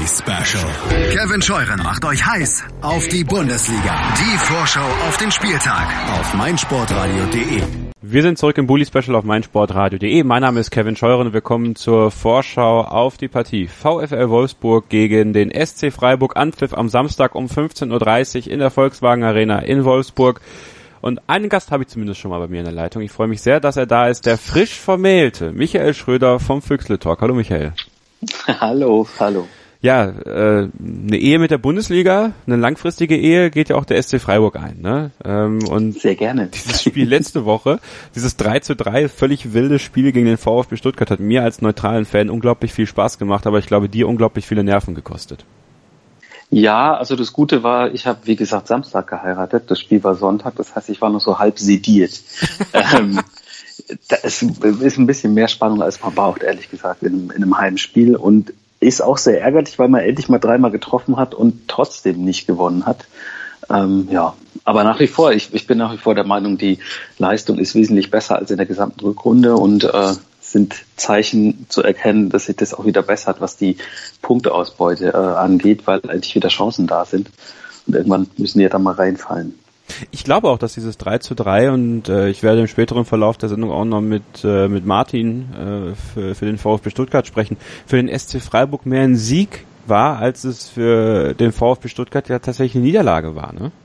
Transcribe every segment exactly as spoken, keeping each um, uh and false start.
Bully Special. Kevin Scheuren macht euch heiß auf die Bundesliga. Die Vorschau auf den Spieltag auf meinsportradio punkt de. Wir sind zurück im Bully Special auf meinsportradio punkt de. Mein Name ist Kevin Scheuren und wir kommen zur Vorschau auf die Partie VfL Wolfsburg gegen den S C Freiburg. Anpfiff am Samstag um fünfzehn Uhr dreißig in der Volkswagen Arena in Wolfsburg. Und einen Gast habe ich zumindest schon mal bei mir in der Leitung. Ich freue mich sehr, dass er da ist. Der frisch vermählte Michael Schröder vom Füchsle Talk. Hallo Michael. Hallo, hallo. Ja, äh, eine Ehe mit der Bundesliga, eine langfristige Ehe geht ja auch der S C Freiburg ein, ne? Ähm, und sehr gerne. Dieses Spiel letzte Woche, dieses drei zu drei, völlig wildes Spiel gegen den VfB Stuttgart, hat mir als neutralen Fan unglaublich viel Spaß gemacht, aber ich glaube, dir unglaublich viele Nerven gekostet. Ja, also das Gute war, ich habe, wie gesagt, Samstag geheiratet, das Spiel war Sonntag, das heißt, ich war noch so halb sediert. ähm, das ist ein bisschen mehr Spannung, als man braucht, ehrlich gesagt, in, in einem Heimspiel, und ist auch sehr ärgerlich, weil man endlich mal dreimal getroffen hat und trotzdem nicht gewonnen hat. Ähm, ja, aber nach wie vor, ich, ich bin nach wie vor der Meinung, die Leistung ist wesentlich besser als in der gesamten Rückrunde, und äh, sind Zeichen zu erkennen, dass sich das auch wieder bessert, was die Punkteausbeute äh, angeht, weil eigentlich wieder Chancen da sind. Und irgendwann müssen die ja dann mal reinfallen. Ich glaube auch, dass dieses drei zu drei, und äh, ich werde im späteren Verlauf der Sendung auch noch mit äh, mit Martin äh, für, für den VfB Stuttgart sprechen, für den S C Freiburg mehr ein Sieg war, als es für den VfB Stuttgart ja tatsächlich eine Niederlage war, ne?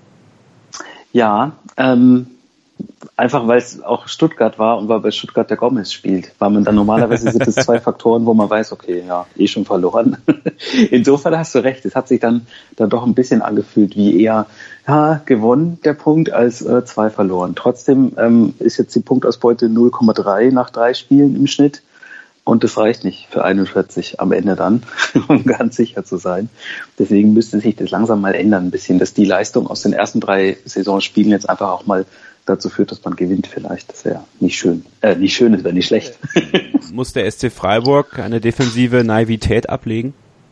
Ja, ähm, einfach weil es auch Stuttgart war und weil bei Stuttgart der Gomez spielt, weil man dann normalerweise sind es zwei Faktoren, wo man weiß, okay, ja, eh schon verloren. Insofern hast du recht, es hat sich dann dann doch ein bisschen angefühlt wie eher, ja, gewonnen der Punkt als äh, zwei verloren. Trotzdem ähm, ist jetzt die Punktausbeute null Komma drei nach drei Spielen im Schnitt, und das reicht nicht für einundvierzig am Ende dann, um ganz sicher zu sein. Deswegen müsste sich das langsam mal ändern ein bisschen, dass die Leistung aus den ersten drei Saisonspielen jetzt einfach auch mal dazu führt, dass man gewinnt vielleicht. Das wäre nicht schön. Äh, nicht schön, das wäre nicht schlecht. Muss der S C Freiburg eine defensive Naivität ablegen?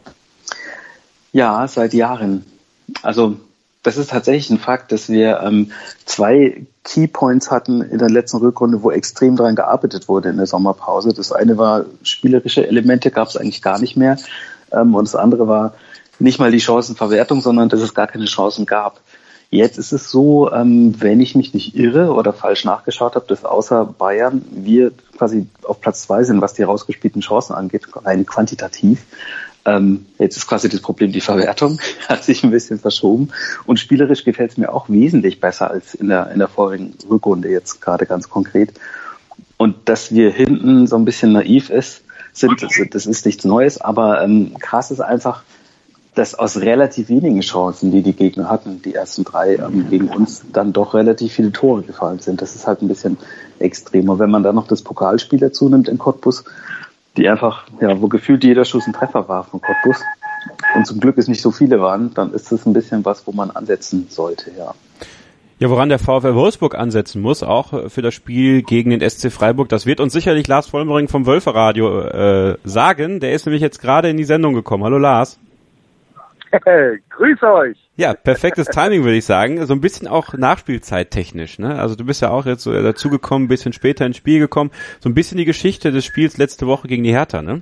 Ja, seit Jahren. Also das ist tatsächlich ein Fakt, dass wir ähm, zwei Keypoints hatten in der letzten Rückrunde, wo extrem daran gearbeitet wurde in der Sommerpause. Das eine war, spielerische Elemente gab es eigentlich gar nicht mehr. Ähm, und das andere war nicht mal die Chancenverwertung, sondern dass es gar keine Chancen gab. Jetzt ist es so, ähm, wenn ich mich nicht irre oder falsch nachgeschaut habe, dass außer Bayern wir quasi auf Platz zwei sind, was die rausgespielten Chancen angeht, rein quantitativ. Ähm, jetzt ist quasi das Problem die Verwertung, hat sich ein bisschen verschoben, und spielerisch gefällt es mir auch wesentlich besser als in der in der vorigen Rückrunde jetzt gerade ganz konkret. Und dass wir hinten so ein bisschen naiv ist, sind, das, das ist nichts Neues, aber ähm, krass ist einfach, dass aus relativ wenigen Chancen, die die Gegner hatten, die ersten drei ähm, gegen uns, dann doch relativ viele Tore gefallen sind. Das ist halt ein bisschen extremer. Wenn man dann noch das Pokalspiel dazu nimmt in Cottbus, die einfach, ja, wo gefühlt jeder Schuss ein Treffer war von Cottbus, und zum Glück es nicht so viele waren, dann ist das ein bisschen was, wo man ansetzen sollte, ja. Ja, woran der VfL Wolfsburg ansetzen muss, auch für das Spiel gegen den S C Freiburg, das wird uns sicherlich Lars Vollmering vom Wölferadio äh, sagen. Der ist nämlich jetzt gerade in die Sendung gekommen. Hallo Lars. Hey, grüß euch. Ja, perfektes Timing, würde ich sagen. So ein bisschen auch Nachspielzeit technisch, ne? Also du bist ja auch jetzt so dazugekommen, ein bisschen später ins Spiel gekommen. So ein bisschen die Geschichte des Spiels letzte Woche gegen die Hertha, ne?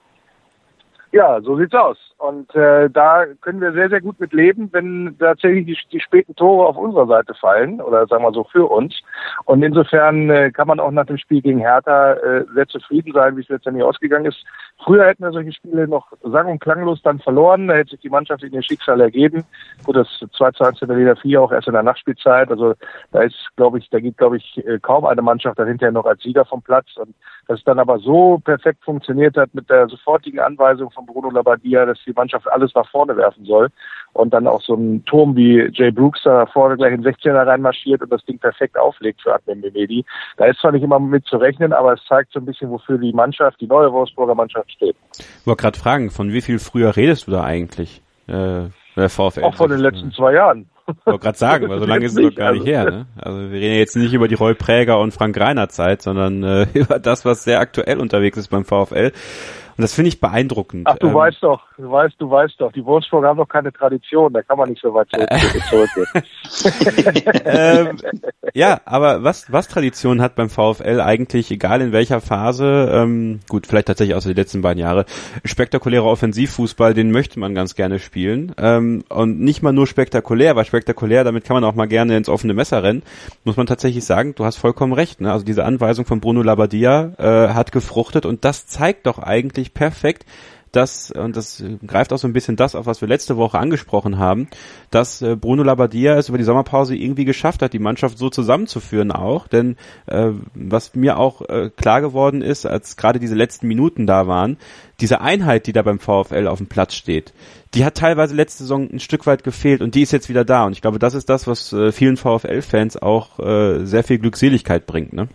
Ja, so sieht's aus. Und äh, da können wir sehr, sehr gut mit leben, wenn tatsächlich die, die späten Tore auf unserer Seite fallen, oder sagen wir so für uns. Und insofern äh, kann man auch nach dem Spiel gegen Hertha äh, sehr zufrieden sein, wie es letztendlich ausgegangen ist. Früher hätten wir solche Spiele noch sang- und klanglos dann verloren, da hätte sich die Mannschaft in ihr Schicksal ergeben. Gut, das zwei zu eins in der Liga vier auch erst in der Nachspielzeit. Also da ist, glaube ich, da geht, glaube ich, kaum eine Mannschaft dann hinterher noch als Sieger vom Platz. Und dass es dann aber so perfekt funktioniert hat mit der sofortigen Anweisung von Bruno Labbadia, dass die Mannschaft alles nach vorne werfen soll, und dann auch so ein Turm wie Jay Brooks da vorne gleich in sechzehner reinmarschiert und das Ding perfekt auflegt für Adnan Mehmedi. Da ist zwar nicht immer mit zu rechnen, aber es zeigt so ein bisschen, wofür die Mannschaft, die neue Wolfsburger Mannschaft steht. Ich wollte gerade fragen, von wie viel früher redest du da eigentlich? Äh, der VfL. Auch von den letzten zwei Jahren. Ich wollte gerade sagen, weil so lange ist es doch gar nicht her, ne? Also wir reden jetzt nicht über die Roy Präger und Frank Reiner Zeit, sondern äh, über das, was sehr aktuell unterwegs ist beim VfL. Und das finde ich beeindruckend. Ach, du ähm, weißt doch, du weißt, du weißt doch, die Wolfsburger haben doch keine Tradition, da kann man nicht so weit zurück, zurückgehen. ähm, ja, aber was, was Tradition hat beim VfL eigentlich, egal in welcher Phase, ähm, gut, vielleicht tatsächlich außer die letzten beiden Jahre, spektakulärer Offensivfußball, den möchte man ganz gerne spielen. Ähm, und nicht mal nur spektakulär, weil spektakulär, damit kann man auch mal gerne ins offene Messer rennen, muss man tatsächlich sagen, du hast vollkommen recht. Ne? Also diese Anweisung von Bruno Labbadia äh, hat gefruchtet und das zeigt doch eigentlich perfekt, dass, und das greift auch so ein bisschen das auf, was wir letzte Woche angesprochen haben, dass äh, Bruno Labbadia es über die Sommerpause irgendwie geschafft hat, die Mannschaft so zusammenzuführen auch, denn äh, was mir auch äh, klar geworden ist, als gerade diese letzten Minuten da waren, diese Einheit, die da beim VfL auf dem Platz steht, die hat teilweise letzte Saison ein Stück weit gefehlt und die ist jetzt wieder da und ich glaube, das ist das, was äh, vielen VfL-Fans auch äh, sehr viel Glückseligkeit bringt, ne?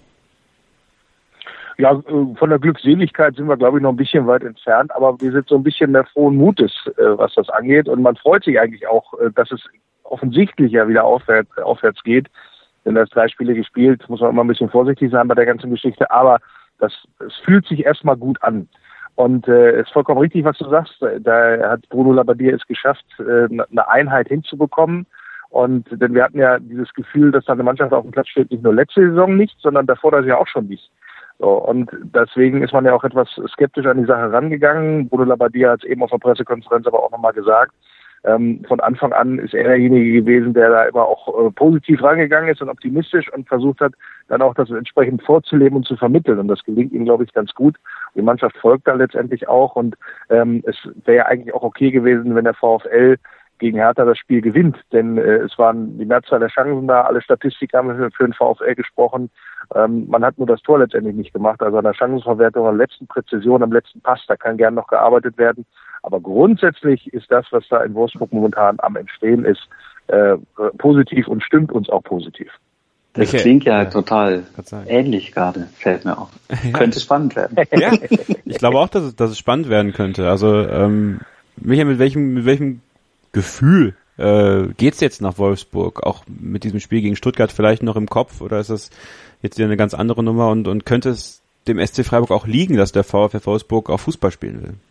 Ja, von der Glückseligkeit sind wir, glaube ich, noch ein bisschen weit entfernt, aber wir sind so ein bisschen mehr frohen Mutes, was das angeht. Und man freut sich eigentlich auch, dass es offensichtlich ja wieder aufwärts, aufwärts geht. Denn das drei Spiele gespielt, muss man immer ein bisschen vorsichtig sein bei der ganzen Geschichte. Aber das, es fühlt sich erstmal gut an. Und es äh, ist vollkommen richtig, was du sagst. Da hat Bruno Labbadia es geschafft, äh, eine Einheit hinzubekommen. Und denn wir hatten ja dieses Gefühl, dass da eine Mannschaft auf dem Platz steht, nicht nur letzte Saison nicht, sondern davor das ja auch schon nicht. So, und deswegen ist man ja auch etwas skeptisch an die Sache rangegangen. Bruno Labbadia hat es eben auf der Pressekonferenz aber auch nochmal gesagt. Ähm, von Anfang an ist er derjenige gewesen, der da immer auch äh, positiv rangegangen ist und optimistisch und versucht hat, dann auch das entsprechend vorzuleben und zu vermitteln. Und das gelingt ihm, glaube ich, ganz gut. Die Mannschaft folgt da letztendlich auch. Und ähm, es wäre ja eigentlich auch okay gewesen, wenn der VfL gegen Hertha das Spiel gewinnt, denn äh, es waren die Mehrzahl der Chancen da, alle Statistiker haben für, für den VfL gesprochen, ähm, man hat nur das Tor letztendlich nicht gemacht, also an der Chancenverwertung, an der letzten Präzision, am letzten Pass, da kann gern noch gearbeitet werden, aber grundsätzlich ist das, was da in Wolfsburg momentan am Entstehen ist, äh, positiv und stimmt uns auch positiv. Das okay. Klingt ja, ja total ähnlich gerade, fällt mir auf. Ja. Könnte spannend werden. Ja, ich glaube auch, dass es, dass es spannend werden könnte, also ähm, Michael, mit welchem, mit welchem Gefühl äh, geht's jetzt nach Wolfsburg, auch mit diesem Spiel gegen Stuttgart vielleicht noch im Kopf, oder ist das jetzt wieder eine ganz andere Nummer und, und könnte es dem S C Freiburg auch liegen, dass der VfL Wolfsburg auch Fußball spielen will?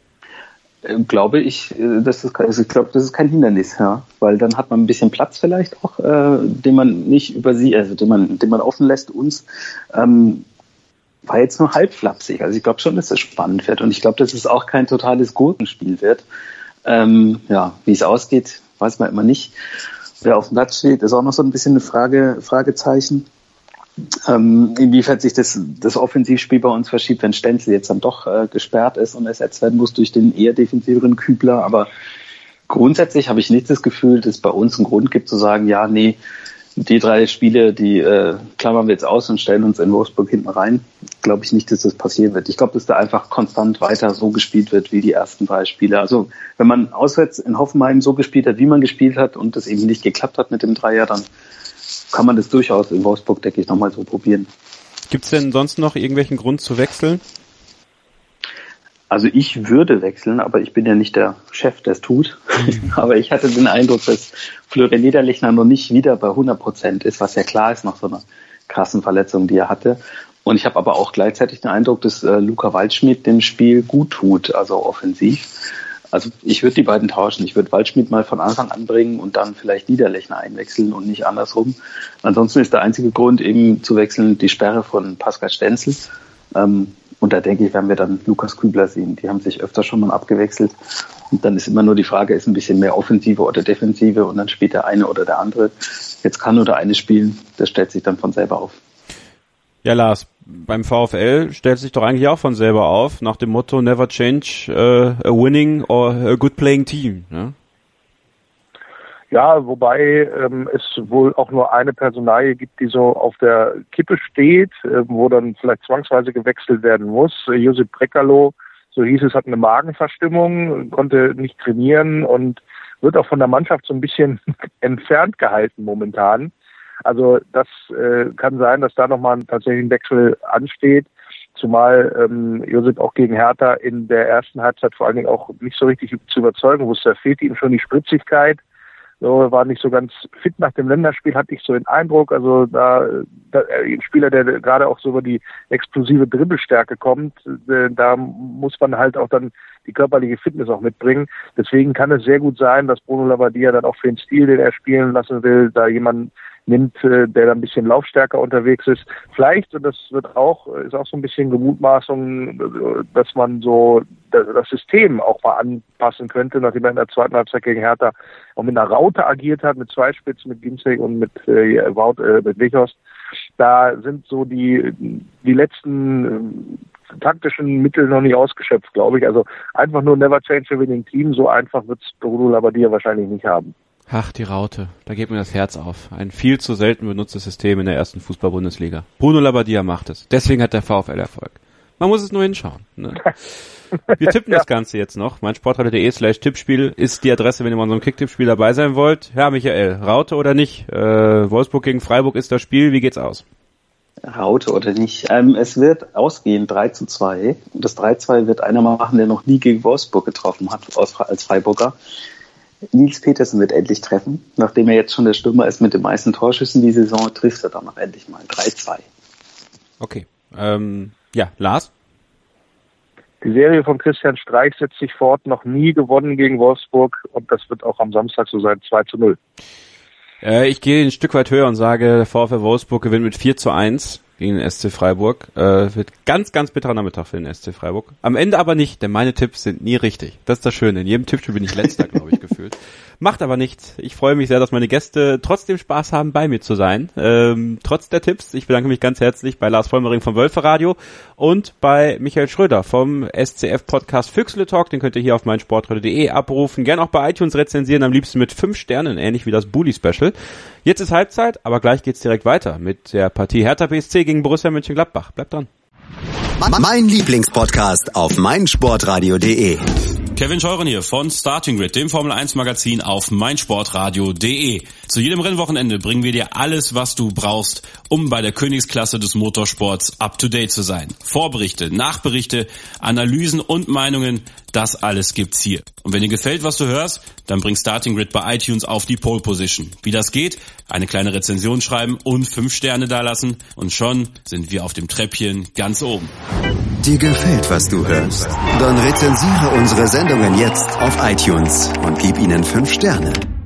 Ähm, glaube ich, das ist, also ich glaube, das ist kein Hindernis, ja, weil dann hat man ein bisschen Platz vielleicht auch, äh, den man nicht über sie, also den man, den man offen lässt uns. Ähm, war jetzt nur halb flapsig, also ich glaube schon, dass das spannend wird und ich glaube, dass es auch kein totales Gurkenspiel wird. Ähm, ja, wie es ausgeht, weiß man immer nicht. Wer auf dem Platz steht, ist auch noch so ein bisschen eine Frage, Fragezeichen. Ähm, inwiefern sich das, das Offensivspiel bei uns verschiebt, wenn Stenzel jetzt dann doch äh, gesperrt ist und ersetzt werden muss durch den eher defensiveren Kübler. Aber grundsätzlich habe ich nicht das Gefühl, dass es bei uns einen Grund gibt zu sagen, ja, nee, die drei Spiele, die äh, klammern wir jetzt aus und stellen uns in Wolfsburg hinten rein. Glaube ich nicht, dass das passieren wird. Ich glaube, dass da einfach konstant weiter so gespielt wird wie die ersten drei Spiele. Also wenn man auswärts in Hoffenheim so gespielt hat, wie man gespielt hat und das eben nicht geklappt hat mit dem Dreier, dann kann man das durchaus in Wolfsburg, denke ich, nochmal so probieren. Gibt es denn sonst noch irgendwelchen Grund zu wechseln? Also ich würde wechseln, aber ich bin ja nicht der Chef, der es tut. Aber ich hatte den Eindruck, dass Florian Niederlechner noch nicht wieder bei hundert Prozent ist, was ja klar ist nach so einer krassen Verletzung, die er hatte. Und ich habe aber auch gleichzeitig den Eindruck, dass äh, Luca Waldschmidt dem Spiel gut tut, also offensiv. Also ich würde die beiden tauschen. Ich würde Waldschmidt mal von Anfang an bringen und dann vielleicht Niederlechner einwechseln und nicht andersrum. Ansonsten ist der einzige Grund eben zu wechseln die Sperre von Pascal Stenzel. Ähm, Und da denke ich, werden wir dann Lukas Kübler sehen. Die haben sich öfter schon mal abgewechselt. Und dann ist immer nur die Frage, ist ein bisschen mehr Offensive oder Defensive und dann spielt der eine oder der andere. Jetzt kann nur der eine spielen. Das stellt sich dann von selber auf. Ja, Lars, beim VfL stellt sich doch eigentlich auch von selber auf, nach dem Motto Never change uh, a winning or a good playing team. Ne? Ja, wobei ähm, es wohl auch nur eine Personalie gibt, die so auf der Kippe steht, äh, wo dann vielleicht zwangsweise gewechselt werden muss. Äh, Josip Brekalo, so hieß es, hat eine Magenverstimmung, konnte nicht trainieren und wird auch von der Mannschaft so ein bisschen entfernt gehalten momentan. Also das äh, kann sein, dass da nochmal tatsächlich ein Wechsel ansteht, zumal ähm, Josip auch gegen Hertha in der ersten Halbzeit vor allen Dingen auch nicht so richtig zu überzeugen wusste. Da fehlt ihm schon die Spritzigkeit. So, war nicht so ganz fit nach dem Länderspiel, hatte ich so den Eindruck. Also da, da ein Spieler, der gerade auch so über die explosive Dribbelstärke kommt, äh, da muss man halt auch dann die körperliche Fitness auch mitbringen. Deswegen kann es sehr gut sein, dass Bruno Labbadia dann auch für den Stil, den er spielen lassen will, da jemanden nimmt, der da ein bisschen laufstärker unterwegs ist. Vielleicht, und das wird auch, ist auch so ein bisschen Gemutmaßung, dass man so das System auch mal anpassen könnte, nachdem er in der zweiten Halbzeit gegen Hertha auch mit einer Raute agiert hat, mit zwei Spitzen, mit Ginczek und mit, äh, Wout, äh, mit Weghorst. Da sind so die, die letzten äh, taktischen Mittel noch nicht ausgeschöpft, glaube ich. Also einfach nur never change a winning team, so einfach wird es Bruno Labbadia wahrscheinlich nicht haben. Ach, die Raute. Da geht mir das Herz auf. Ein viel zu selten benutztes System in der ersten Fußball-Bundesliga. Bruno Labbadia macht es. Deswegen hat der VfL Erfolg. Man muss es nur hinschauen. Ne? Wir tippen ja. Das Ganze jetzt noch. meinsportradio.de slash Tippspiel ist die Adresse, wenn ihr mal in so einem Kick-Tippspiel dabei sein wollt. Ja, Michael, Raute oder nicht? Äh, Wolfsburg gegen Freiburg ist das Spiel. Wie geht's aus? Raute oder nicht? Ähm, es wird ausgehen drei zu zwei. Und das drei zu zwei wird einer machen, der noch nie gegen Wolfsburg getroffen hat als Freiburger. Nils Petersen wird endlich treffen. Nachdem er jetzt schon der Stürmer ist mit den meisten Torschüssen die Saison, trifft er dann noch endlich mal. drei zu zwei. Okay. Ähm, ja, Lars? Die Serie von Christian Streich setzt sich fort, noch nie gewonnen gegen Wolfsburg und das wird auch am Samstag so sein, zwei zu null. Äh, ich gehe ein Stück weit höher und sage, der VfL Wolfsburg gewinnt mit vier zu eins gegen den S C Freiburg. Äh, wird ganz, ganz bitterer Nachmittag für den S C Freiburg. Am Ende aber nicht, denn meine Tipps sind nie richtig. Das ist das Schöne. In jedem Tippspiel bin ich letzter, glaube ich, gefühlt. Macht aber nichts. Ich freue mich sehr, dass meine Gäste trotzdem Spaß haben, bei mir zu sein. Ähm, trotz der Tipps. Ich bedanke mich ganz herzlich bei Lars Vollmering vom Wölfe Radio und bei Michael Schröder vom S C F-Podcast Füchsle Talk. Den könnt ihr hier auf meinsportradio.de abrufen. Gern auch bei iTunes rezensieren, am liebsten mit fünf Sternen, ähnlich wie das Bully-Special. Jetzt ist Halbzeit, aber gleich geht's direkt weiter mit der Partie Hertha B S C gegen Borussia Mönchengladbach. Bleibt dran. Mein Lieblingspodcast auf meinsportradio.de. Kevin Scheuren hier von Starting Grid, dem Formel eins Magazin auf meinsportradio.de. Zu jedem Rennwochenende bringen wir dir alles, was du brauchst, um bei der Königsklasse des Motorsports up to date zu sein. Vorberichte, Nachberichte, Analysen und Meinungen, das alles gibt's hier. Und wenn dir gefällt, was du hörst, dann bring Starting Grid bei iTunes auf die Pole Position. Wie das geht? Eine kleine Rezension schreiben und fünf Sterne dalassen und schon sind wir auf dem Treppchen ganz oben. Dir gefällt, was du hörst? Dann rezensiere unsere Sendungen jetzt auf iTunes und gib ihnen fünf Sterne.